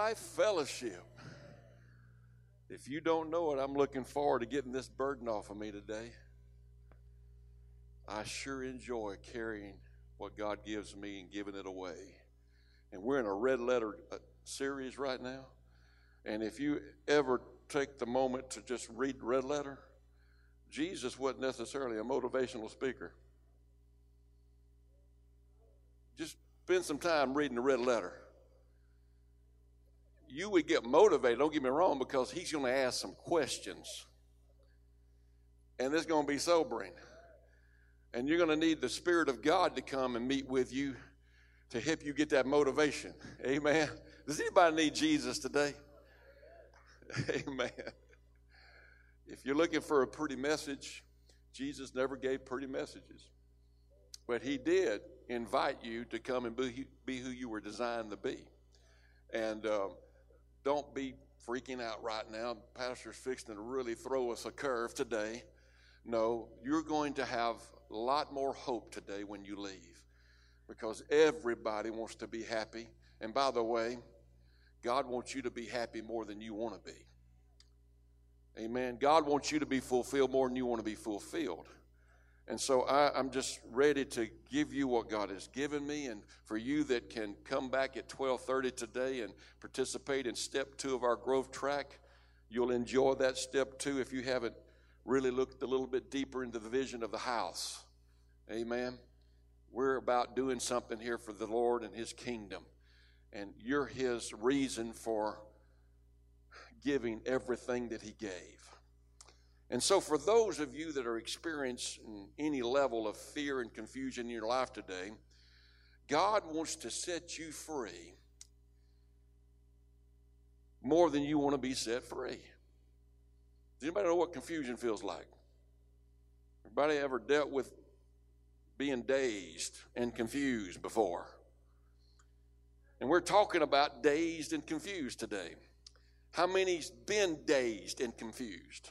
Life Fellowship. If you don't know it, I'm looking forward to getting this burden off of me today. I sure enjoy carrying what God gives me and giving it away. And we're in a red letter series right now. And if you ever take the moment to just read red letter, Jesus wasn't necessarily a motivational speaker. Just spend some time reading the red letter. You would get motivated, don't get me wrong, because he's going to ask some questions. And it's going to be sobering. And you're going to need the Spirit of God to come and meet with you to help you get that motivation. Amen. Does anybody need Jesus today? Amen. If you're looking for a pretty message, Jesus never gave pretty messages. But he did invite you to come and be who you were designed to be. And don't be freaking out right now. The pastor's fixing to really throw us a curve today. No, you're going to have a lot more hope today when you leave, because everybody wants to be happy. And by the way, God wants you to be happy more than you want to be. Amen. God wants you to be fulfilled more than you want to be fulfilled. And so I'm just ready to give you what God has given me. And for you that can come back at 12:30 today and participate in step 2 of our growth track, you'll enjoy that step 2 if you haven't really looked a little bit deeper into the vision of the house. Amen. We're about doing something here for the Lord and his kingdom. And you're his reason for giving everything that he gave. And so for those of you that are experiencing any level of fear and confusion in your life today, God wants to set you free more than you want to be set free. Does anybody know what confusion feels like? Everybody ever dealt with being dazed and confused before? And we're talking about dazed and confused today. How many's been dazed and confused?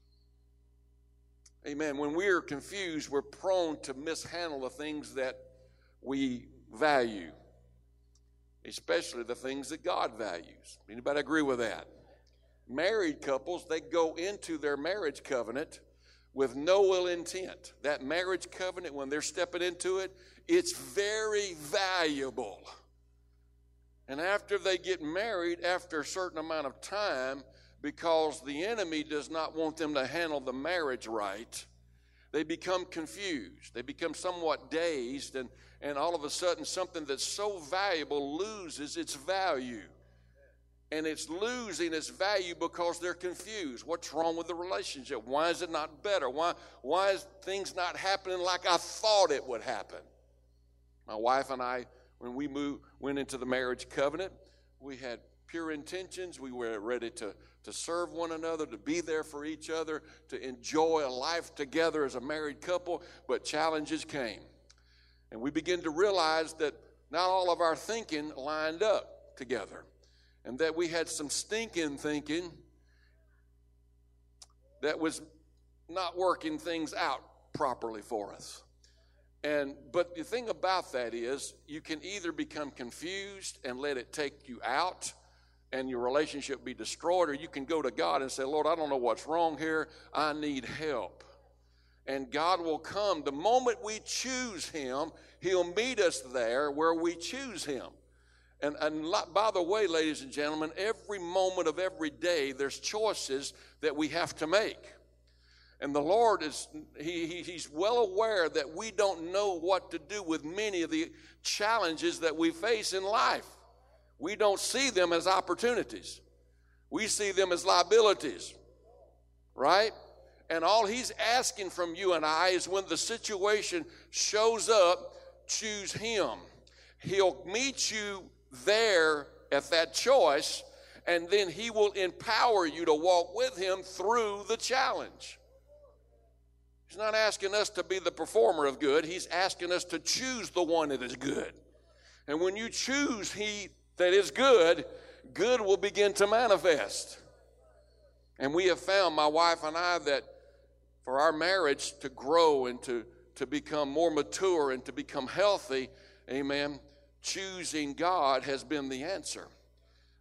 Amen. When we're confused, we're prone to mishandle the things that we value, especially the things that God values. Anybody agree with that? Married couples, they go into their marriage covenant with no ill intent. That marriage covenant, when they're stepping into it, it's very valuable. And after they get married, after a certain amount of time, because the enemy does not want them to handle the marriage right, they become confused. They become somewhat dazed, and all of a sudden something that's so valuable loses its value. And it's losing its value because they're confused. What's wrong with the relationship? Why is it not better? Why is things not happening like I thought it would happen? My wife and I, when we went into the marriage covenant, we had pure intentions. We were ready to serve one another, to be there for each other, to enjoy a life together as a married couple, but challenges came. And we began to realize that not all of our thinking lined up together, and that we had some stinking thinking that was not working things out properly for us. But the thing about that is, you can either become confused and let it take you out and your relationship be destroyed, or you can go to God and say, Lord, I don't know what's wrong here. I need help. And God will come. The moment we choose him, he'll meet us there where we choose him. And by the way, ladies and gentlemen, every moment of every day, there's choices that we have to make. And the Lord he's well aware that we don't know what to do with many of the challenges that we face in life. We don't see them as opportunities. We see them as liabilities, right? And all he's asking from you and I is, when the situation shows up, choose him. He'll meet you there at that choice, and then he will empower you to walk with him through the challenge. He's not asking us to be the performer of good. He's asking us to choose the one that is good. And when you choose he that is good, good will begin to manifest. And we have found, my wife and I, that for our marriage to grow and to become more mature and to become healthy, amen, choosing God has been the answer.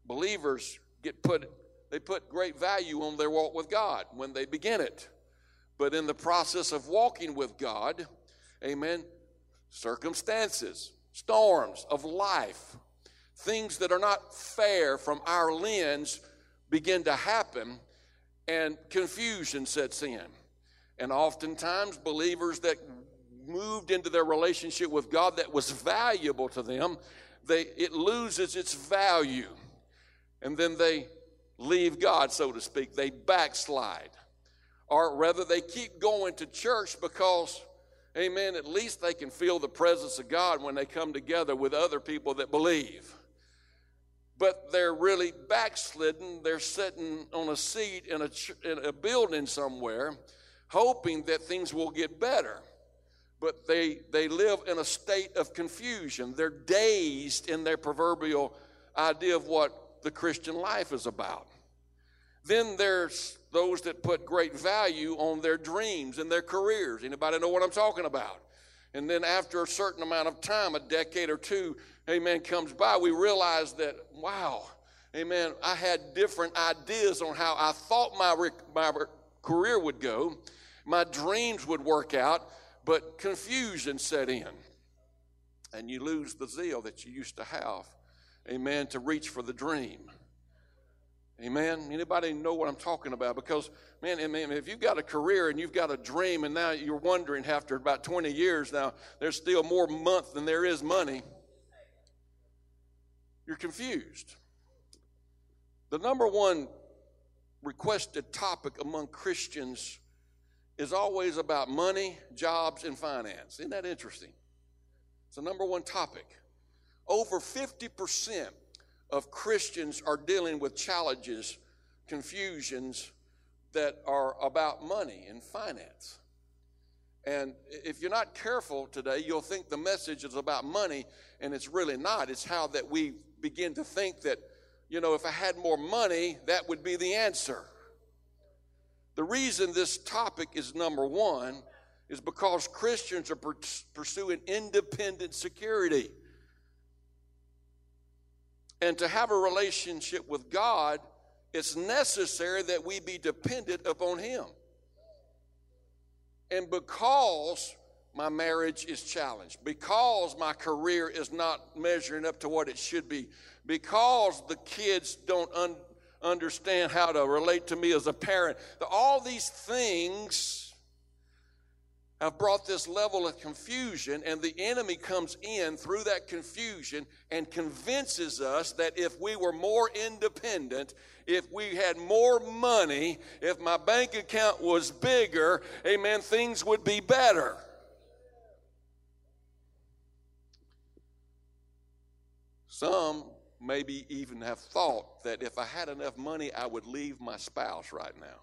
believers they put great value on their walk with God when they begin it. But in the process of walking with God, amen, circumstances, storms of life, things that are not fair from our lens begin to happen, and confusion sets in. And oftentimes believers that moved into their relationship with God that was valuable to them, it loses its value. And then they leave God, so to speak. They backslide. Or rather, they keep going to church because, amen, at least they can feel the presence of God when they come together with other people that believe. But they're really backslidden. They're sitting on a seat in a building somewhere, hoping that things will get better. But they live in a state of confusion. They're dazed in their proverbial idea of what the Christian life is about. Then there's those that put great value on their dreams and their careers. Anybody know what I'm talking about? And then after a certain amount of time, a decade or two, amen, comes by, we realize that, wow, amen, I had different ideas on how I thought my career would go. My dreams would work out, but confusion set in. And you lose the zeal that you used to have, amen, to reach for the dream. Amen. Anybody know what I'm talking about? Because, man, if you've got a career and you've got a dream and now you're wondering after about 20 years now, there's still more month than there is money, you're confused. The number one requested topic among Christians is always about money, jobs, and finance. Isn't that interesting? It's the number one topic. Over 50% of Christians are dealing with challenges, confusions that are about money and finance. And if you're not careful today, you'll think the message is about money, and it's really not. It's how that we begin to think that, if I had more money, that would be the answer. The reason this topic is number one is because Christians are pursuing independent security. And to have a relationship with God, it's necessary that we be dependent upon Him. And because my marriage is challenged, because my career is not measuring up to what it should be, because the kids don't understand how to relate to me as a parent, all these things have brought this level of confusion, and the enemy comes in through that confusion and convinces us that if we were more independent, if we had more money, if my bank account was bigger, amen, things would be better. Some maybe even have thought that if I had enough money, I would leave my spouse right now.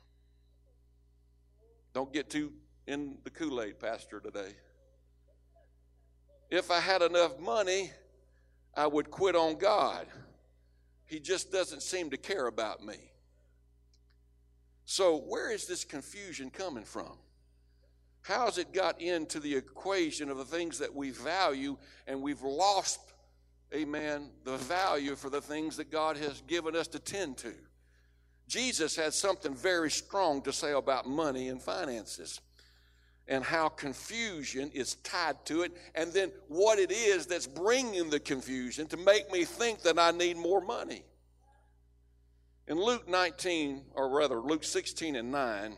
Don't get too in the Kool-Aid, Pastor, today. If I had enough money, I would quit on God. He just doesn't seem to care about me. So where is this confusion coming from? How has it got into the equation of the things that we value, and we've lost, amen, the value for the things that God has given us to tend to? Jesus had something very strong to say about money and finances, and how confusion is tied to it, and then what it is that's bringing the confusion to make me think that I need more money. In Luke 16 and 9,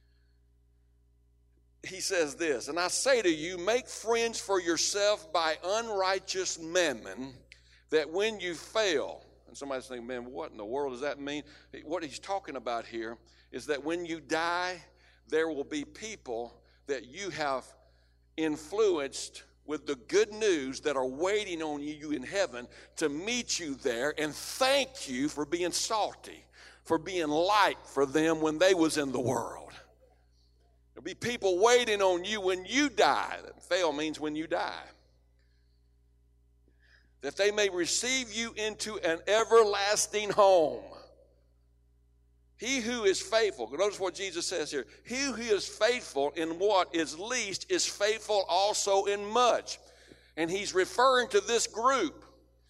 he says this, "And I say to you, make friends for yourself by unrighteous mammon, that when you fail," and somebody's thinking, man, what in the world does that mean? What he's talking about here is that when you die, there will be people that you have influenced with the good news that are waiting on you in heaven to meet you there and thank you for being salty, for being light for them when they was in the world. There'll be people waiting on you when you die. Fail means when you die. That they may receive you into an everlasting home. He who is faithful, notice what Jesus says here. He who is faithful in what is least is faithful also in much. And he's referring to this group.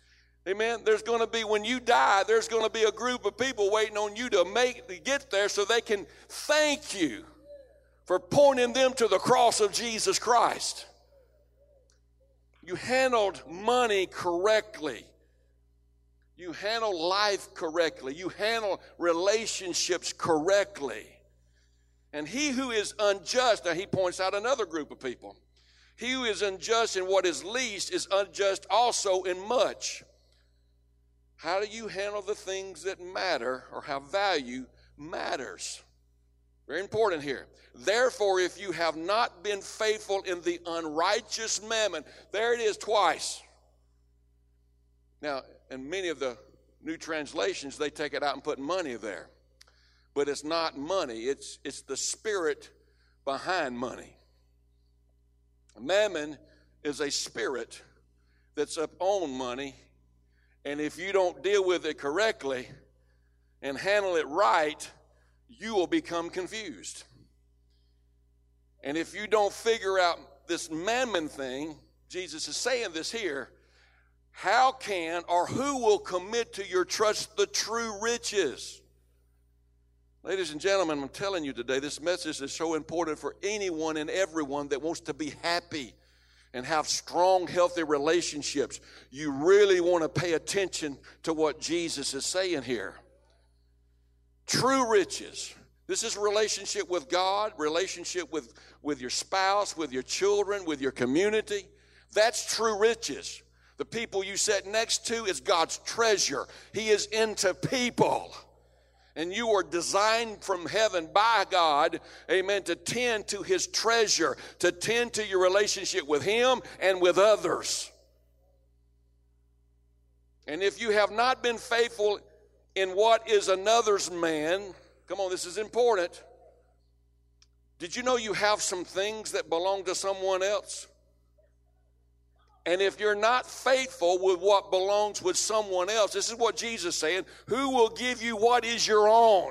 Amen. There's going to be, when you die, there's going to be a group of people waiting on you to get there so they can thank you for pointing them to the cross of Jesus Christ. You handled money correctly. You handle life correctly. You handle relationships correctly. And he who is unjust, now he points out another group of people. He who is unjust in what is least is unjust also in much. How do you handle the things that matter, or how value matters? Very important here. Therefore, if you have not been faithful in the unrighteous mammon, there it is twice. Now, in many of the new translations, they take it out and put money there. But it's not money. It's the spirit behind money. Mammon is a spirit that's up on money. And if you don't deal with it correctly and handle it right, you will become confused. And if you don't figure out this mammon thing, Jesus is saying this here, how can or who will commit to your trust the true riches? Ladies and gentlemen, I'm telling you today, this message is so important for anyone and everyone that wants to be happy and have strong, healthy relationships. You really want to pay attention to what Jesus is saying here. True riches. This is relationship with God, relationship with your spouse, with your children, with your community. That's true riches. The people you sit next to is God's treasure. He is into people. And you are designed from heaven by God, amen, to tend to his treasure, to tend to your relationship with him and with others. And if you have not been faithful in what is another's man, come on, this is important. Did you know you have some things that belong to someone else? And if you're not faithful with what belongs with someone else, this is what Jesus is saying, who will give you what is your own?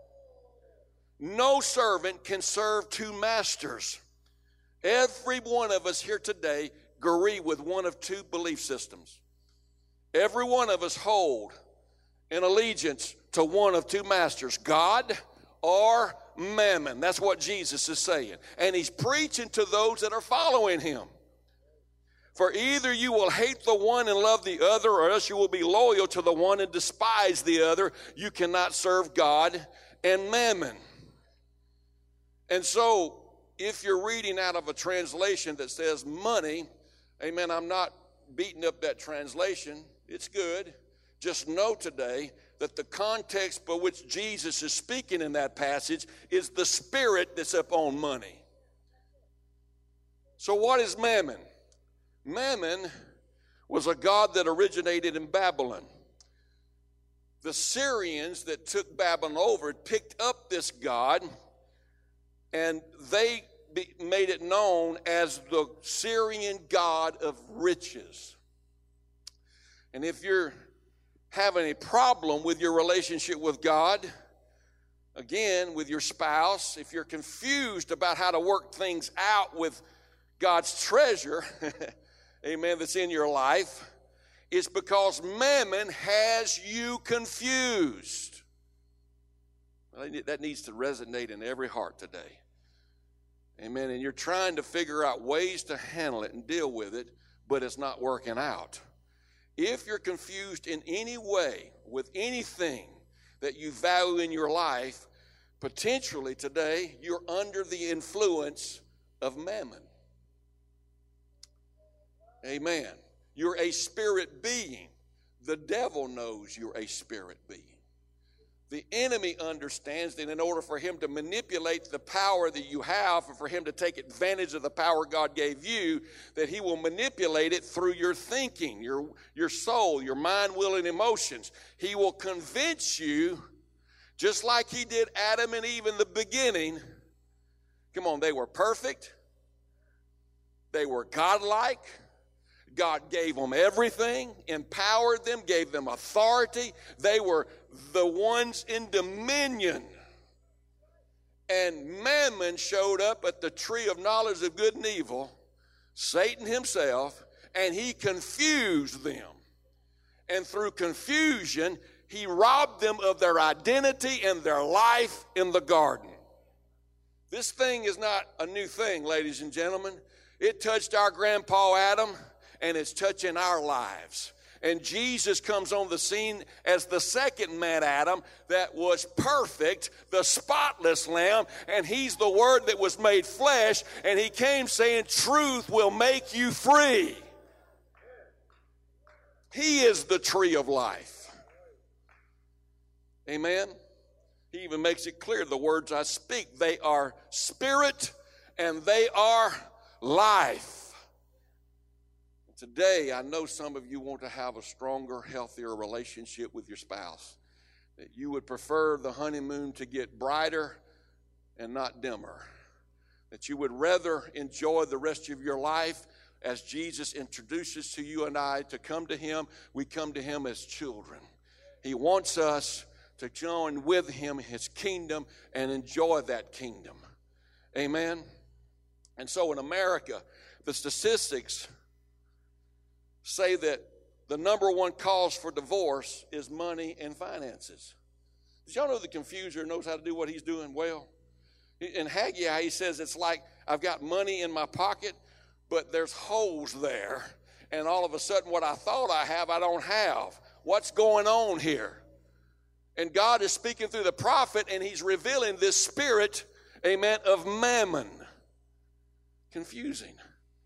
No servant can serve two masters. Every one of us here today agree with one of two belief systems. Every one of us hold an allegiance to one of two masters, God or mammon. That's what Jesus is saying. And he's preaching to those that are following him. For either you will hate the one and love the other, or else you will be loyal to the one and despise the other. You cannot serve God and mammon. And so, if you're reading out of a translation that says money, amen, I'm not beating up that translation. It's good. Just know today that the context by which Jesus is speaking in that passage is the spirit that's upon money. So what is mammon? Mammon was a god that originated in Babylon. The Syrians that took Babylon over picked up this god, and they made it known as the Syrian god of riches. And if you're having a problem with your relationship with God, again, with your spouse, if you're confused about how to work things out with God's treasure, amen, that's in your life, it's because mammon has you confused. That needs to resonate in every heart today. Amen. And you're trying to figure out ways to handle it and deal with it, but it's not working out. If you're confused in any way with anything that you value in your life, potentially today you're under the influence of mammon. Amen. You're a spirit being. The devil knows you're a spirit being. The enemy understands that in order for him to manipulate the power that you have, or for him to take advantage of the power God gave you, that he will manipulate it through your thinking, your soul, your mind, will, and emotions. He will convince you, just like he did Adam and Eve in the beginning. Come on, they were perfect. They were godlike. God gave them everything, empowered them, gave them authority. They were the ones in dominion. And mammon showed up at the tree of knowledge of good and evil, Satan himself, and he confused them. and through confusion, he robbed them of their identity and their life in the garden. This thing is not a new thing, ladies and gentlemen. It touched our grandpa Adam, and it's touching our lives. And Jesus comes on the scene as the second man, Adam, that was perfect, the spotless lamb, and he's the Word that was made flesh, and he came saying, truth will make you free. He is the tree of life. Amen? He even makes it clear, the words I speak, they are spirit and they are life. Today, I know some of you want to have a stronger, healthier relationship with your spouse. That you would prefer the honeymoon to get brighter and not dimmer. That you would rather enjoy the rest of your life as Jesus introduces to you and I to come to him. We come to him as children. He wants us to join with him in his kingdom and enjoy that kingdom. Amen? And so in America, the statistics say that the number one cause for divorce is money and finances. Did y'all know the confuser knows how to do what he's doing well? In Haggai, he says it's like I've got money in my pocket, but there's holes there. And all of a sudden what I thought I have, I don't have. What's going on here? And God is speaking through the prophet, and he's revealing this spirit, amen, of mammon. Confusing.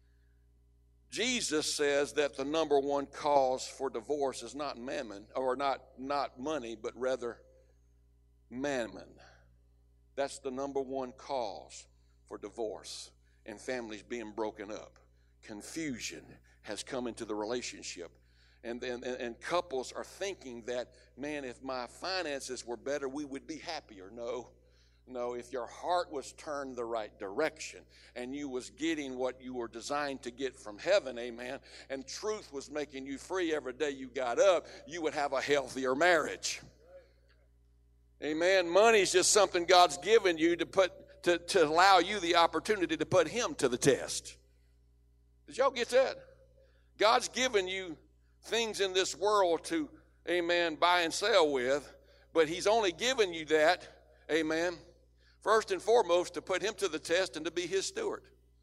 Jesus says that the number one cause for divorce is not mammon, or not money, but rather mammon. That's the number one cause for divorce and families being broken up. Confusion has come into the relationship. And couples are thinking that, man, if my finances were better, we would be happier. No, if your heart was turned the right direction and you was getting what you were designed to get from heaven, amen, and truth was making you free every day you got up, you would have a healthier marriage. Amen. Money's just something God's given you to allow you the opportunity to put him to the test. Did y'all get that? God's given you things in this world to, amen, buy and sell with, but he's only given you that, amen, first and foremost, to put him to the test and to be his steward.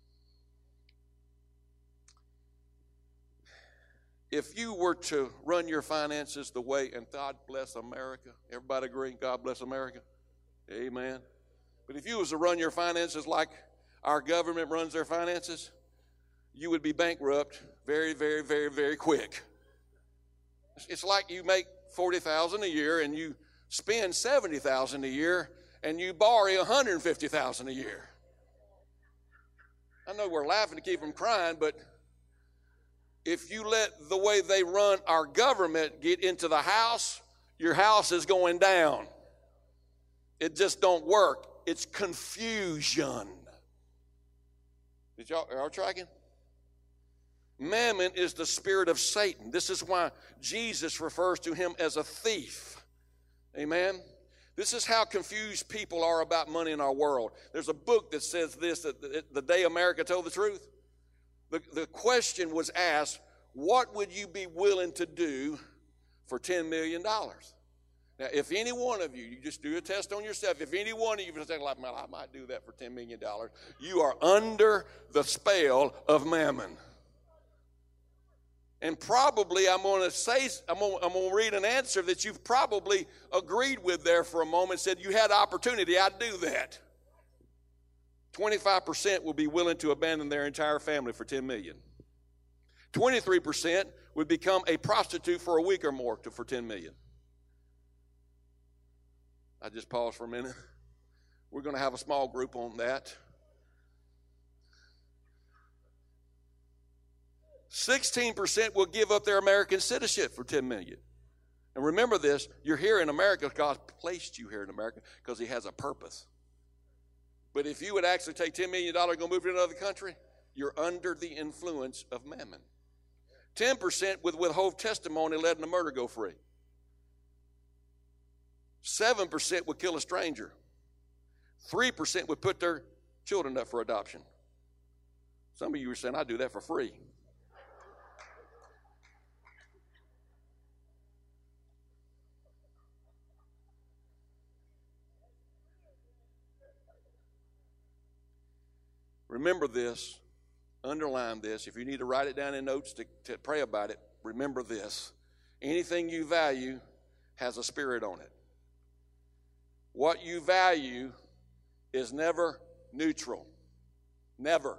If you were to run your finances the way, and God bless America, everybody agree, God bless America? Amen. But if you was to run your finances like our government runs their finances, you would be bankrupt very, very, very, very quick. It's like you make $40,000 a year and you spend $70,000 a year, and you borrow $150,000 a year. I know we're laughing to keep from crying, but if you let the way they run our government get into the house, your house is going down. It just don't work. It's confusion. Are y'all tracking? Mammon is the spirit of Satan. This is why Jesus refers to him as a thief. Amen? This is how confused people are about money in our world. There's a book that says this, that the day America told the truth. The question was asked, what would you be willing to do for $10 million? Now, if any one of you, you just do a test on yourself, if any one of you say, like, man, I might do that for $10 million, you are under the spell of mammon. And probably I'm going to read an answer that you've probably agreed with there for a moment, said you had opportunity, I'd do that. 25% will be willing to abandon their entire family for $10 million. 23% would become a prostitute for a week or more for $10 million. I just pause for a minute. We're going to have a small group on that. 16% will give up their American citizenship for $10 million. And remember this, you're here in America because God placed you here in America because he has a purpose. But if you would actually take $10 million and go move to another country, you're under the influence of mammon. 10% would withhold testimony letting a murder go free. 7% would kill a stranger. 3% would put their children up for adoption. Some of you are saying, I do that for free. Remember this. Underline this. If you need to write it down in notes to pray about it, remember this. Anything you value has a spirit on it. What you value is never neutral. Never.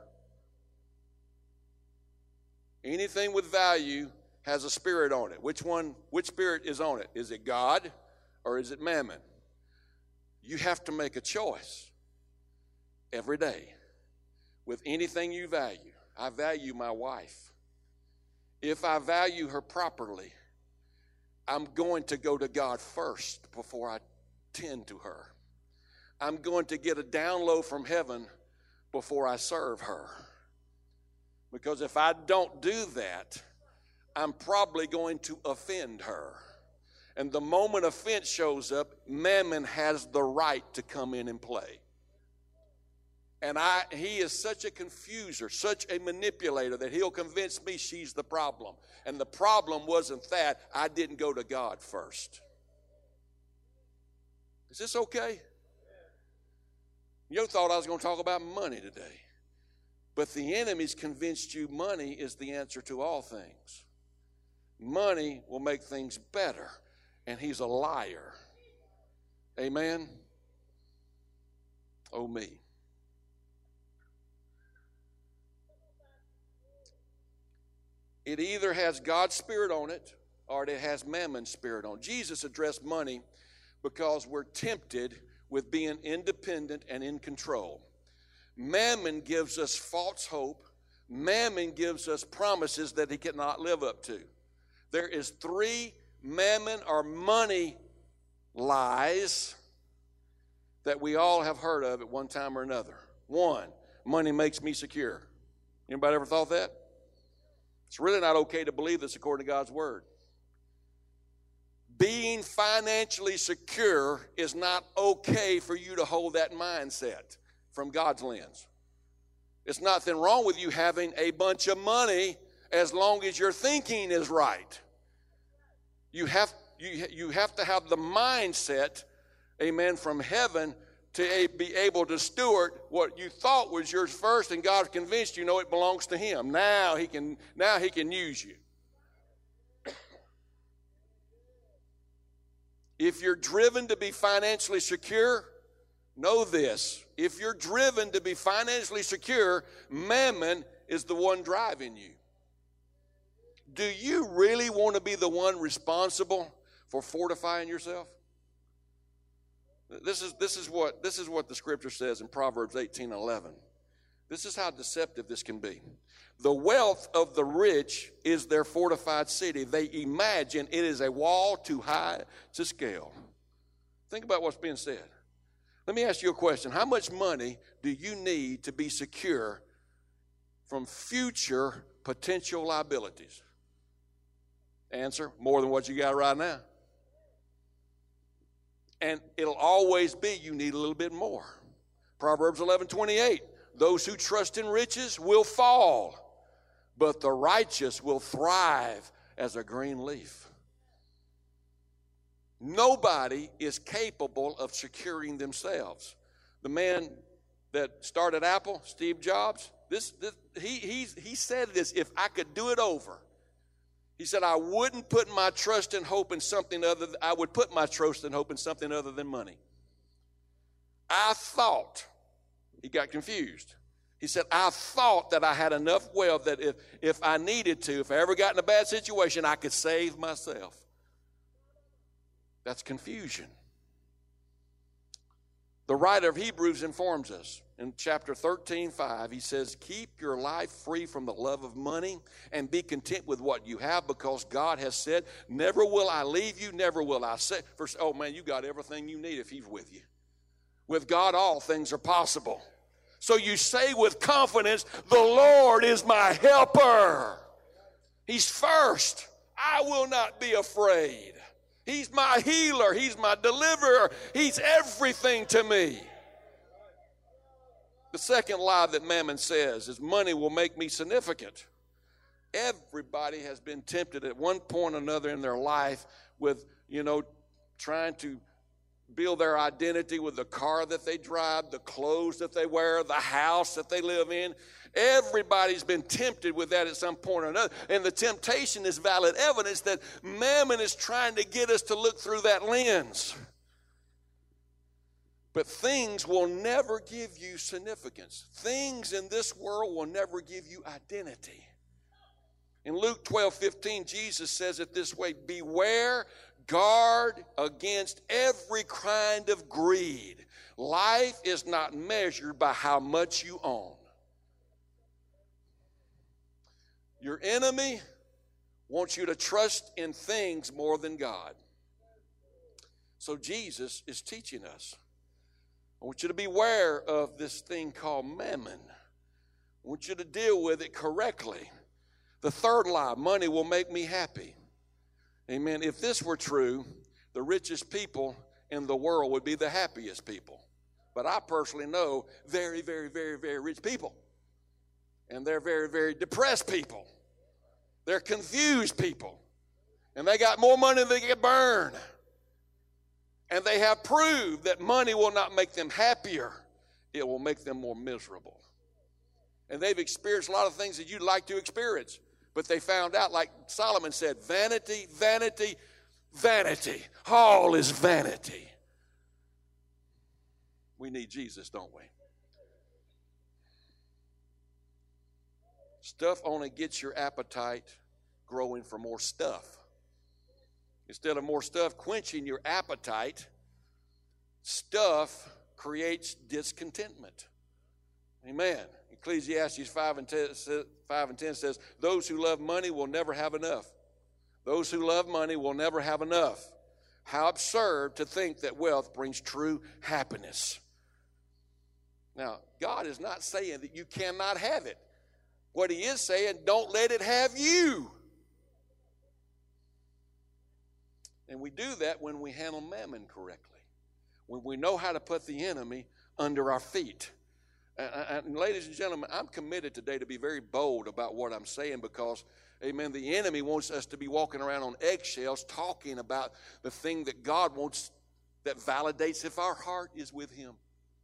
Anything with value has a spirit on it. Which spirit is on it? Is it God or is it mammon? You have to make a choice every day with anything you value. I value my wife. If I value her properly, I'm going to go to God first before I tend to her. I'm going to get a download from heaven before I serve her. Because if I don't do that, I'm probably going to offend her. And the moment offense shows up, mammon has the right to come in and play. And he is such a confuser, such a manipulator that he'll convince me she's the problem. And the problem wasn't that. I didn't go to God first. Is this okay? You thought I was going to talk about money today. But the enemy's convinced you money is the answer to all things. Money will make things better. And he's a liar. Amen? Oh, me. It either has God's spirit on it or it has mammon's spirit on it. Jesus addressed money because we're tempted with being independent and in control. Mammon gives us false hope. Mammon gives us promises that he cannot live up to. There is 3 mammon or money lies that we all have heard of at one time or another. 1, money makes me secure. Anybody ever thought that? It's really not okay to believe this according to God's word. Being financially secure is not okay for you to hold that mindset from God's lens. It's nothing wrong with you having a bunch of money as long as your thinking is right. You have to have the mindset, amen, from heaven to be able to steward what you thought was yours first, and God convinced you, it belongs to him. Now he can use you. If you're driven to be financially secure, know this. If you're driven to be financially secure, mammon is the one driving you. Do you really want to be the one responsible for fortifying yourself? This is what the scripture says in Proverbs 18:11. This is how deceptive this can be. The wealth of the rich is their fortified city. They imagine it is a wall too high to scale. Think about what's being said. Let me ask you a question. How much money do you need to be secure from future potential liabilities? Answer, more than what you got right now. And it'll always be you need a little bit more. Proverbs 11:28. Those who trust in riches will fall, but the righteous will thrive as a green leaf. Nobody is capable of securing themselves. The man that started Apple, Steve Jobs, he said this, if I could do it over. He said, I wouldn't put my trust and hope in something I would put my trust and hope in something other than money. I thought, he got confused. He said, I thought that I had enough wealth that if I needed to, if I ever got in a bad situation, I could save myself. That's confusion. The writer of Hebrews informs us in chapter 13:5. He says, keep your life free from the love of money and be content with what you have, because God has said, never will I leave you, never will I say. First, oh man, you got everything you need if he's with you. With God, all things are possible. So you say with confidence, the Lord is my helper. He's first. I will not be afraid. He's my healer. He's my deliverer. He's everything to me. The second lie that mammon says is money will make me significant. Everybody has been tempted at one point or another in their life with, trying to build their identity with the car that they drive, the clothes that they wear, the house that they live in. Everybody's been tempted with that at some point or another. And the temptation is valid evidence that mammon is trying to get us to look through that lens. But things will never give you significance. Things in this world will never give you identity. In Luke 12:15, Jesus says it this way, beware, guard against every kind of greed. Life is not measured by how much you own. Your enemy wants you to trust in things more than God. So Jesus is teaching us. I want you to beware of this thing called mammon. I want you to deal with it correctly. The third lie, money will make me happy. Amen. If this were true, the richest people in the world would be the happiest people. But I personally know very, very, very, very rich people. And they're very, very depressed people. They're confused people. And they got more money than they can burn. And they have proved that money will not make them happier. It will make them more miserable. And they've experienced a lot of things that you'd like to experience. But they found out, like Solomon said, vanity, vanity, vanity. All is vanity. We need Jesus, don't we? Stuff only gets your appetite growing for more stuff. Instead of more stuff quenching your appetite, stuff creates discontentment. Amen. Ecclesiastes 5 and 10 says, those who love money will never have enough. Those who love money will never have enough. How absurd to think that wealth brings true happiness. Now, God is not saying that you cannot have it. What he is saying, don't let it have you. And we do that when we handle mammon correctly. When we know how to put the enemy under our feet. And ladies and gentlemen, I'm committed today to be very bold about what I'm saying because, amen, the enemy wants us to be walking around on eggshells talking about the thing that God wants that validates if our heart is with him.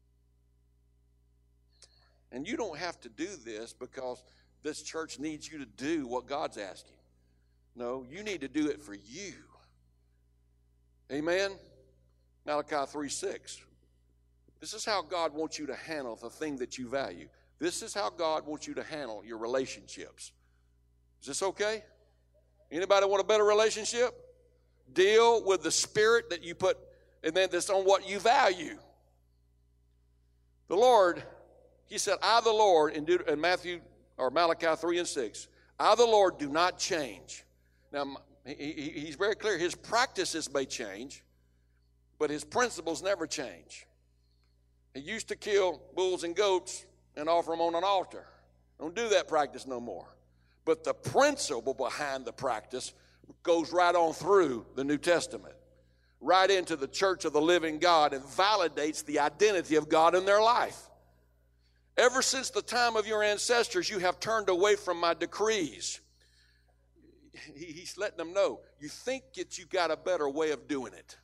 And you don't have to do this because this church needs you to do what God's asking. No, you need to do it for you. Amen? Malachi 3:6. This is how God wants you to handle the thing that you value. This is how God wants you to handle your relationships. Is this okay? Anybody want a better relationship? Deal with the spirit that you put, and then that's on what you value. The Lord, he said, I the Lord, in Matthew or Malachi 3:6, I the Lord do not change. Now, he's very clear. His practices may change, but his principles never change. He used to kill bulls and goats and offer them on an altar. Don't do that practice no more. But the principle behind the practice goes right on through the New Testament, right into the church of the living God, and validates the identity of God in their life. Ever since the time of your ancestors, you have turned away from my decrees. He's letting them know, you think that you got a better way of doing it,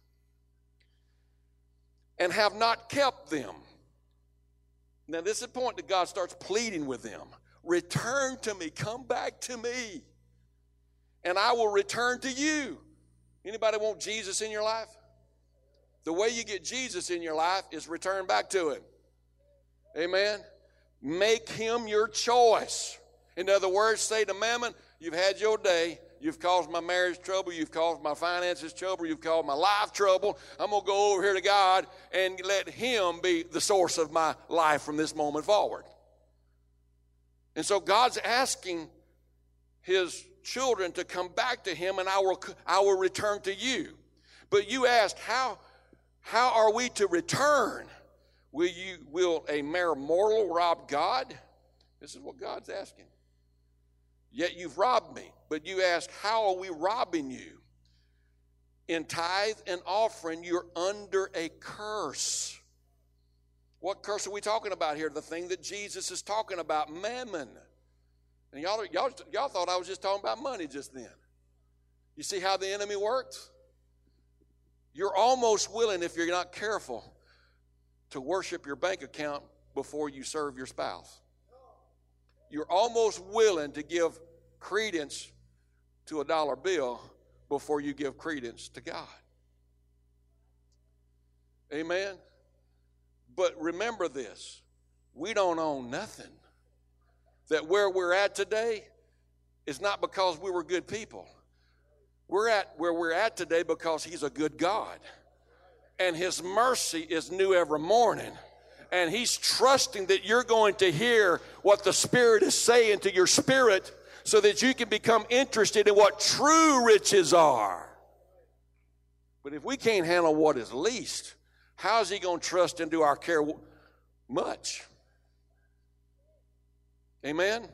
and have not kept them. Now this is the point that God starts pleading with them. Return to me, come back to me, and I will return to you. Anybody want Jesus in your life? The way you get Jesus in your life is return back to him. Amen? Make him your choice. In other words, say to Mammon, you've had your day. You've caused my marriage trouble. You've caused my finances trouble. You've caused my life trouble. I'm going to go over here to God and let him be the source of my life from this moment forward. And so God's asking his children to come back to him, and I will return to you. But you asked, how are we to return? Will a mere mortal rob God? This is what God's asking. Yet you've robbed me. But you ask, how are we robbing you? In tithe and offering, you're under a curse. What curse are we talking about here? The thing that Jesus is talking about, mammon. And y'all thought I was just talking about money just then. You see how the enemy works? You're almost willing, if you're not careful, to worship your bank account before you serve your spouse. You're almost willing to give credence to a dollar bill before you give credence to God. Amen? But remember this, we don't own nothing. That where we're at today is not because we were good people. We're at where we're at today because He's a good God. And His mercy is new every morning. And He's trusting that you're going to hear what the Spirit is saying to your spirit so that you can become interested in what true riches are. But if we can't handle what is least, how is He going to trust into our care much? Amen?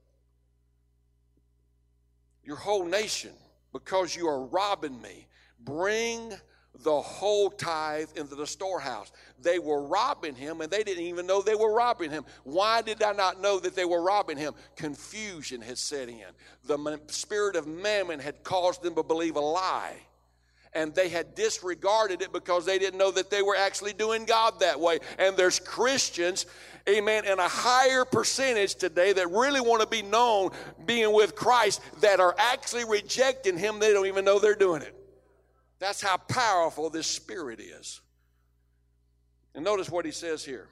Your whole nation, because you are robbing me, bring the whole tithe into the storehouse. They were robbing Him, and they didn't even know they were robbing Him. Why did I not know that they were robbing Him? Confusion had set in. The spirit of mammon had caused them to believe a lie. And they had disregarded it because they didn't know that they were actually doing God that way. And there's Christians, amen, in a higher percentage today that really want to be known being with Christ that are actually rejecting Him. They don't even know they're doing it. That's how powerful this spirit is. And notice what he says here.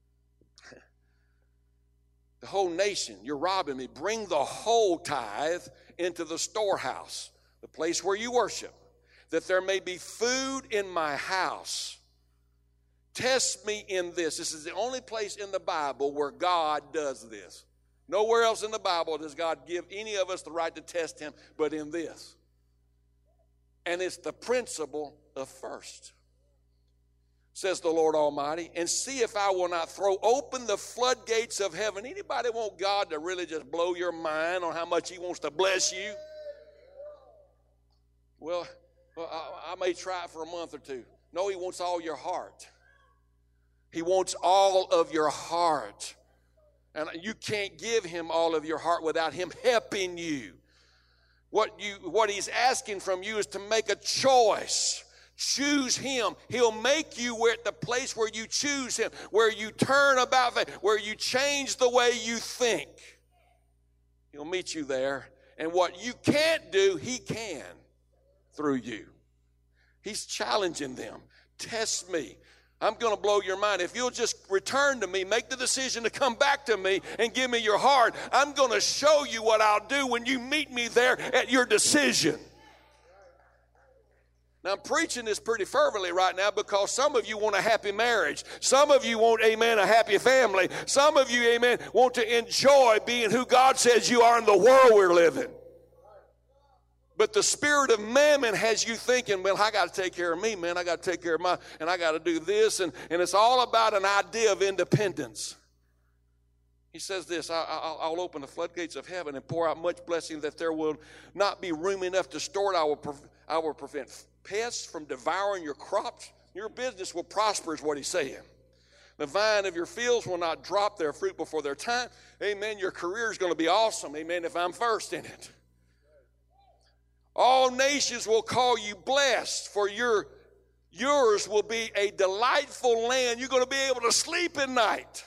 The whole nation, you're robbing me. Bring the whole tithe into the storehouse, the place where you worship, that there may be food in my house. Test me in this. This is the only place in the Bible where God does this. Nowhere else in the Bible does God give any of us the right to test Him but in this. And it's the principle of first, says the Lord Almighty, and see if I will not throw open the floodgates of heaven. Anybody want God to really just blow your mind on how much He wants to bless you? Well, I may try it for a month or two. No, He wants all your heart. He wants all of your heart. And you can't give Him all of your heart without Him helping you. What He's asking from you is to make a choice. Choose Him. He'll make you at the place where you choose Him, where you turn about, where you change the way you think. He'll meet you there. And what you can't do, He can through you. He's challenging them. Test me. I'm going to blow your mind. If you'll just return to me, make the decision to come back to me and give me your heart, I'm going to show you what I'll do when you meet me there at your decision. Now, I'm preaching this pretty fervently right now because some of you want a happy marriage. Some of you want, amen, a happy family. Some of you, amen, want to enjoy being who God says you are in the world we're living. But the spirit of mammon has you thinking, well, I got to take care of me, man. I got to take care of and I got to do this. And it's all about an idea of independence. He says this, I'll open the floodgates of heaven and pour out much blessing that there will not be room enough to store it. I will prevent pests from devouring your crops. Your business will prosper is what he's saying. The vine of your fields will not drop their fruit before their time. Amen. Your career is going to be awesome. Amen. If I'm first in it. All nations will call you blessed, for yours will be a delightful land. You're going to be able to sleep at night.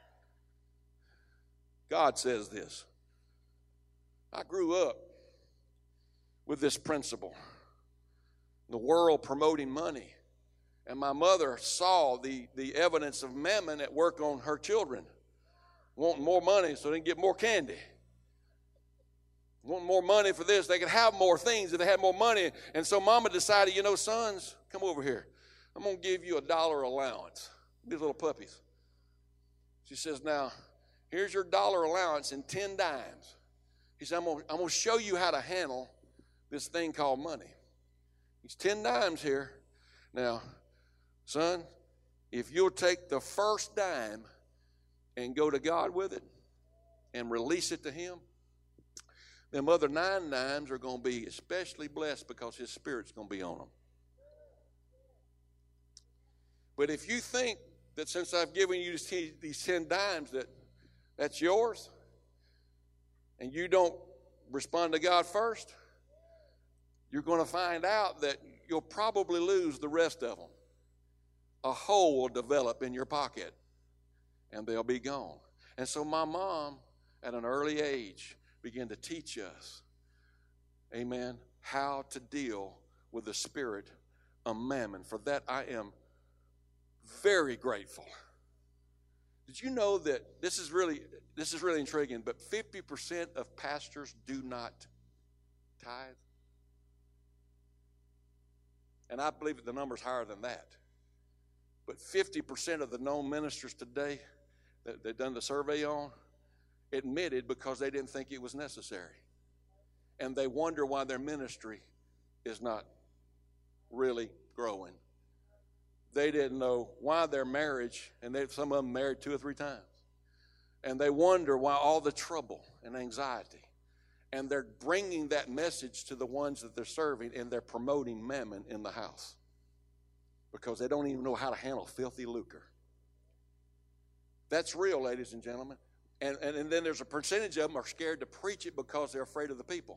God says this. I grew up with this principle. The world promoting money. And my mother saw the evidence of mammon at work on her children. Wanting more money so they can get more candy. Want more money for this. They could have more things if they had more money. And so Mama decided, sons, come over here. I'm going to give you $1 allowance. These little puppies. She says, now, here's your $1 allowance in 10 dimes. He said, I'm going to show you how to handle this thing called money. It's 10 dimes here. Now, son, if you'll take the first dime and go to God with it and release it to Him, them other 9 dimes are going to be especially blessed because His Spirit's going to be on them. But if you think that since I've given you these 10 dimes that's yours, and you don't respond to God first, you're going to find out that you'll probably lose the rest of them. A hole will develop in your pocket, and they'll be gone. And so my mom, at an early age, began to teach us, amen, how to deal with the spirit of mammon. For that, I am very grateful. Did you know that this is really intriguing, but 50% of pastors do not tithe? And I believe that the number's higher than that. But 50% of the known ministers today that they've done the survey on admitted because they didn't think it was necessary. And they wonder why their ministry is not really growing. They didn't know why their marriage, and some of them married 2 or 3 times. And they wonder why all the trouble and anxiety. And they're bringing that message to the ones that they're serving, and they're promoting mammon in the house because they don't even know how to handle filthy lucre. That's real, ladies and gentlemen. And then there's a percentage of them are scared to preach it because they're afraid of the people.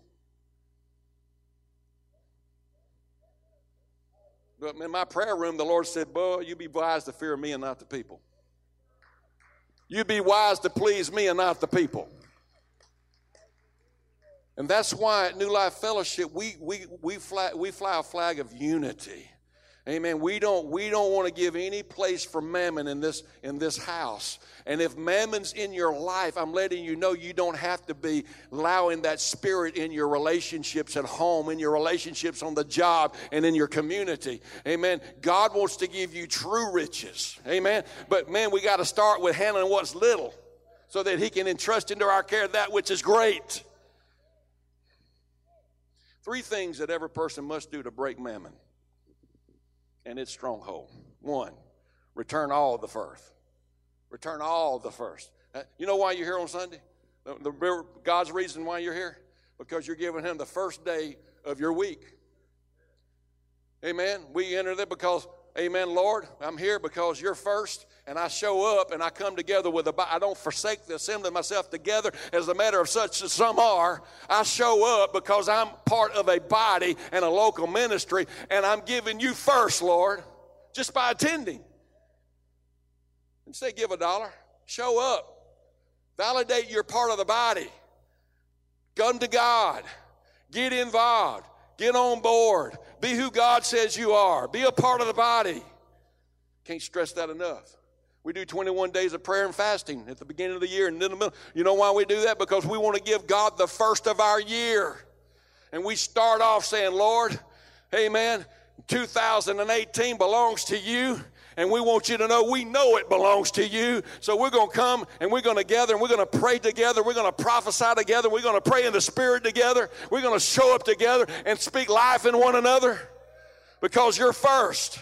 But in my prayer room, the Lord said, boy, you be wise to fear me and not the people. You be wise to please me and not the people. And that's why at New Life Fellowship, we fly a flag of unity. Amen. We don't want to give any place for mammon in this house. And if mammon's in your life, I'm letting you know you don't have to be allowing that spirit in your relationships at home, in your relationships on the job, and in your community. Amen. God wants to give you true riches. Amen. But man, we got to start with handling what's little so that he can entrust into our care that which is great. 3 things that every person must do to break mammon and its stronghold. 1, return all the first. Return all the first. You know why you're here on Sunday? God's reason why you're here? Because you're giving him the first day of your week. Amen. We enter there because, amen, Lord, I'm here because you're first, and I show up and I come together with I don't forsake the assembly of myself together as a matter of such as some are. I show up because I'm part of a body and a local ministry, and I'm giving you first, Lord, just by attending. And say, give $1. Show up. Validate you're part of the body. Come to God. Get involved. Get on board. Be who God says you are. Be a part of the body. Can't stress that enough. We do 21 days of prayer and fasting at the beginning of the year and in the middle. You know why we do that? Because we want to give God the first of our year. And we start off saying, Lord, amen, 2018 belongs to you. And we want you to know we know it belongs to you. So we're going to come and we're going to gather and we're going to pray together. We're going to prophesy together. We're going to pray in the Spirit together. We're going to show up together and speak life in one another because you're first.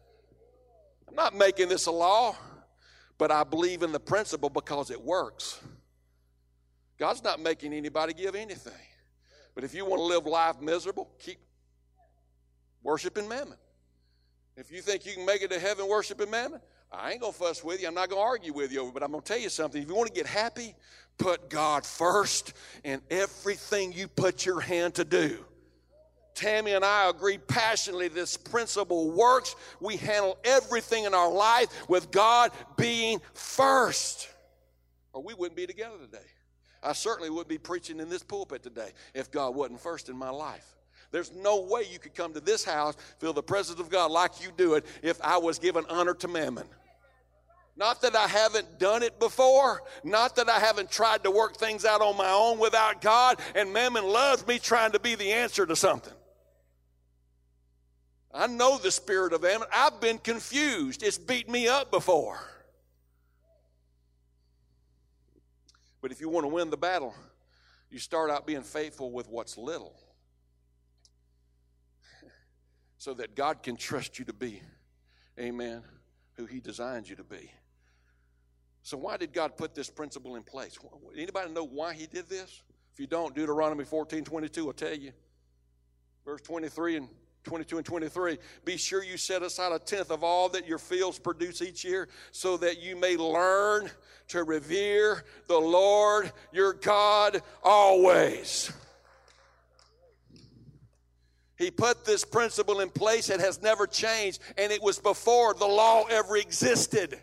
I'm not making this a law, but I believe in the principle because it works. God's not making anybody give anything. But if you want to live life miserable, keep worshiping mammon. If you think you can make it to heaven worshiping mammon, I ain't going to fuss with you. I'm not going to argue with you over it, but I'm going to tell you something. If you want to get happy, put God first in everything you put your hand to do. Tammy and I agree passionately this principle works. We handle everything in our life with God being first, or we wouldn't be together today. I certainly wouldn't be preaching in this pulpit today if God wasn't first in my life. There's no way you could come to this house, feel the presence of God like you do it if I was giving honor to mammon. Not that I haven't done it before. Not that I haven't tried to work things out on my own without God. And mammon loves me trying to be the answer to something. I know the spirit of mammon. I've been confused. It's beat me up before. But if you want to win the battle, you start out being faithful with what's little, so that God can trust you to be, amen, who he designed you to be. So why did God put this principle in place? Anybody know why he did this? If you don't, Deuteronomy 14:22 will tell you. Verse 23 and 22 and 23, be sure you set aside 1/10 of all that your fields produce each year so that you may learn to revere the Lord your God always. He put this principle in place. It has never changed, and it was before the law ever existed.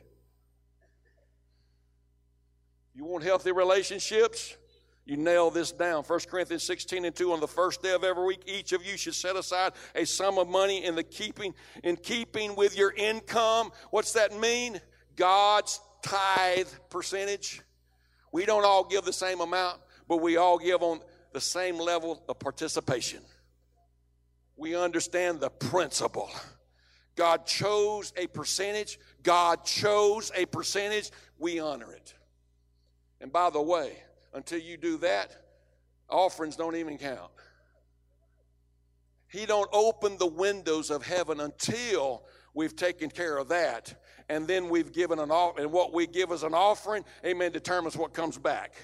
You want healthy relationships? You nail this down. 1 Corinthians 16:2, on the first day of every week, each of you should set aside a sum of money in keeping with your income. What's that mean? God's tithe percentage. We don't all give the same amount, but we all give on the same level of participation. We understand the principle. God chose a percentage. God chose a percentage. We honor it. And by the way, until you do that, offerings don't even count. He don't open the windows of heaven until we've taken care of that. And then we've given an offering. And what we give as an offering, amen, determines what comes back.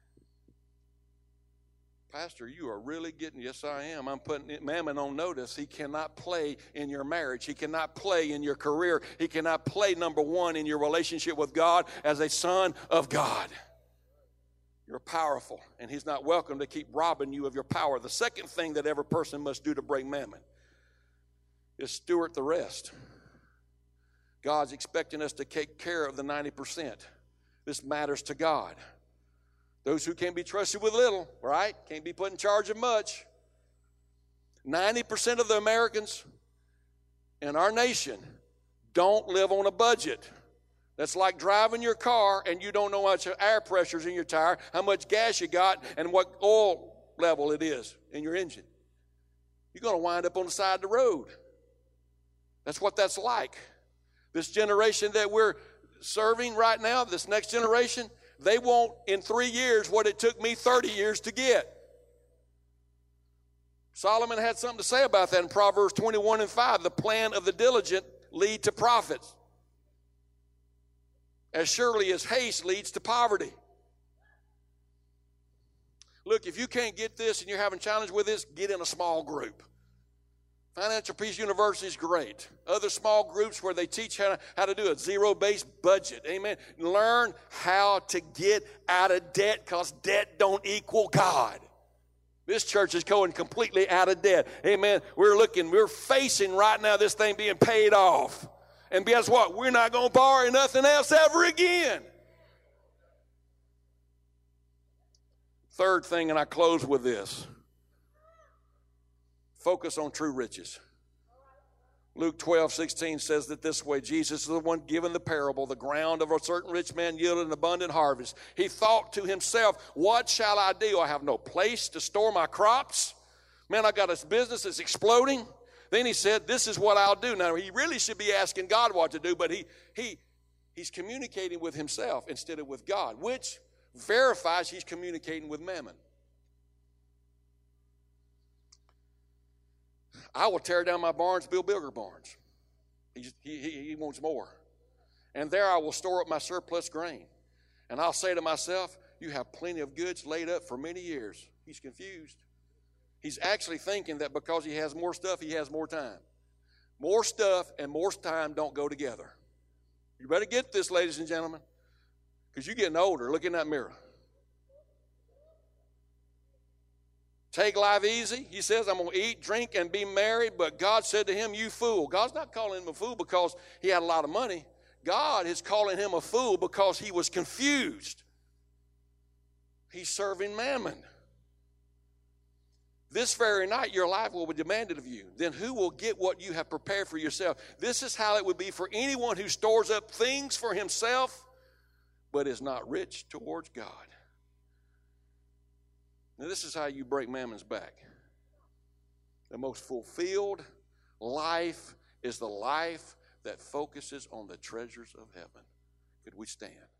Pastor, you are really getting, yes I am. I'm putting Mammon on notice. He cannot play in your marriage. He cannot play in your career. He cannot play, number one, in your relationship with God as a son of God. You're powerful, and he's not welcome to keep robbing you of your power. The second thing that every person must do to break mammon is steward the rest. God's expecting us to take care of the 90%. This matters to God. Those who can't be trusted with little, right? Can't be put in charge of much. 90% of the Americans in our nation don't live on a budget. That's like driving your car and you don't know how much air pressure's in your tire, how much gas you got, and what oil level it is in your engine. You're going to wind up on the side of the road. That's what that's like. This generation that we're serving right now, this next generation, they want in 3 years what it took me 30 years to get. Solomon had something to say about that in Proverbs 21:5. The plan of the diligent lead to profits, as surely as haste leads to poverty. Look, if you can't get this and you're having challenge with this, get in a small group. Financial Peace University is great. Other small groups where they teach how to do a zero-based budget. Amen. Learn how to get out of debt, because debt don't equal God. This church is going completely out of debt. Amen. We're facing right now this thing being paid off. And guess what? We're not going to borrow nothing else ever again. Third thing, and I close with this. Focus on true riches. Luke 12:16 says that this way. Jesus is the one given the parable. The ground of a certain rich man yielded an abundant harvest. He thought to himself, what shall I do? I have no place to store my crops. Man, I got a business that's exploding. Then he said, this is what I'll do. Now, he really should be asking God what to do, but he's communicating with himself instead of with God, which verifies he's communicating with mammon. I will tear down my barns, build bigger barns. He wants more. And there I will store up my surplus grain. And I'll say to myself, you have plenty of goods laid up for many years. He's confused. He's actually thinking that because he has more stuff, he has more time. More stuff and more time don't go together. You better get this, ladies and gentlemen, because you're getting older. Look in that mirror. Take life easy. He says, I'm going to eat, drink, and be merry. But God said to him, you fool. God's not calling him a fool because he had a lot of money. God is calling him a fool because he was confused. He's serving mammon. This very night your life will be demanded of you. Then who will get what you have prepared for yourself? This is how it would be for anyone who stores up things for himself, but is not rich towards God. Now, this is how you break mammon's back. The most fulfilled life is the life that focuses on the treasures of heaven. Could we stand?